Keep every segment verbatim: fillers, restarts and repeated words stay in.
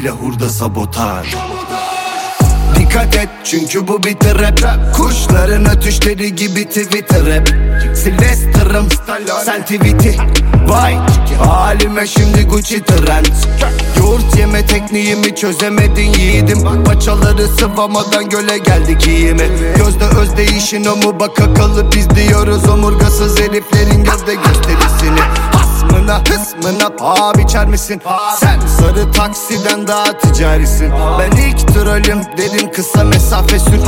hile hurda sabotaj. Dikkat et çünkü bu bir trap. Kuşların ötüşleri gibi Twitter rap. Sylvester'ım sen tweet'i. Vay halime şimdi Gucci trend. Yoğurt yeme tekniğimi çözemedin yiğidim. Paçaları sıvamadan göle geldik iyi mi? Gözde özdeyişin o mu bak akalı biz diyoruz. Omurgasız heriflerin gözde gösterisini. Hasmına hısmına paha biçer misin? Sen sarı taksiden daha ticarisin. Ben ilk trolüm dedim kısa mesafe sür.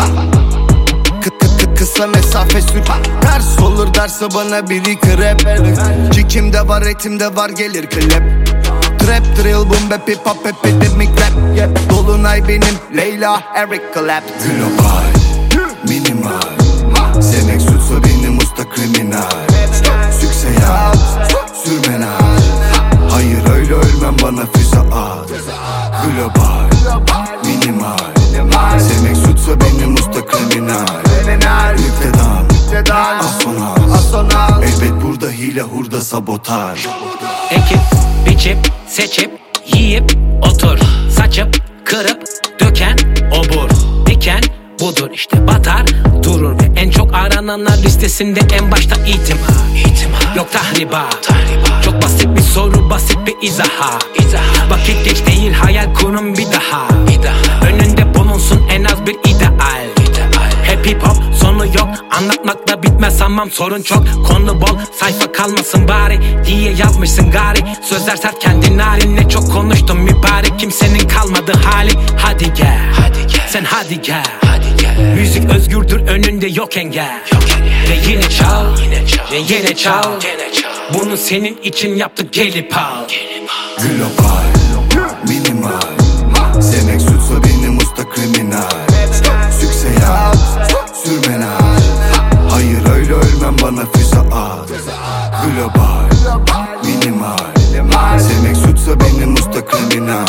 Kısa mesafe sür. Ters olur derse bana biri krep. Cikimde var etimde var gelir klep. Trap drill boom bap hip hop epidemic rap. Dolunay benim Leyla Eric Clapton. Global minimal. Sevmek suçsa benim usta kriminal. Sükse yap sürmenal. Hayır öyle ölmem bana füze at. Global minimal. Sevmek suçsa benim usta kriminal. Müptedan asonal. Elbet burada hile hurda sabotaj. Ekip, biçip, seçip, yiyip, otur. Saçıp, kırıp, döken, obur. Diken budur işte batar, durur. Ve en çok arananlar listesinde en başta itimat. İtimat. Yok tahribat. tahribat. Çok basit bir soru, basit bir izaha. İzaha. Vakit geç değil, hayal kurun bir daha. Bir daha. Önünde bulunsun en az bir ideal. ideal. Hep hip hop sonu yok, anlatmakla bitmez sanmam sorun çok. Konu bol, sayfa kalmasın bari diye yazmışsın gari. Sözler sert kendi narinle çok konuştum mübarek. Kimsenin kalmadı hali, hadi gel, hadi gel. Sen hadi gel, hadi gel. Müzik özgürdür, önünde yok engel, yok engel. Ve yine çal, yine çal, ve yine çal, yine çal. Bunu senin için yaptık gelip al. Global minimal. Sevmek suçsa benim usta kriminal. Sükse yap sürmenal. Hayır öyle ölmem bana füze at. Global minimal. Sevmek suçsa benim usta kriminal.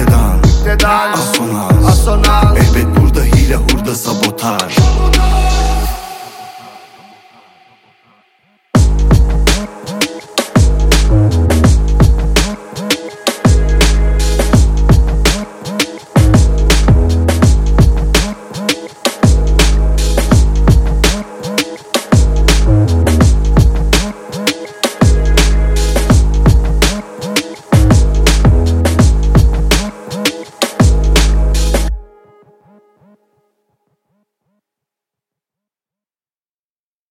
Müptedan asonal. Elbet burada hile hurda sabotaj.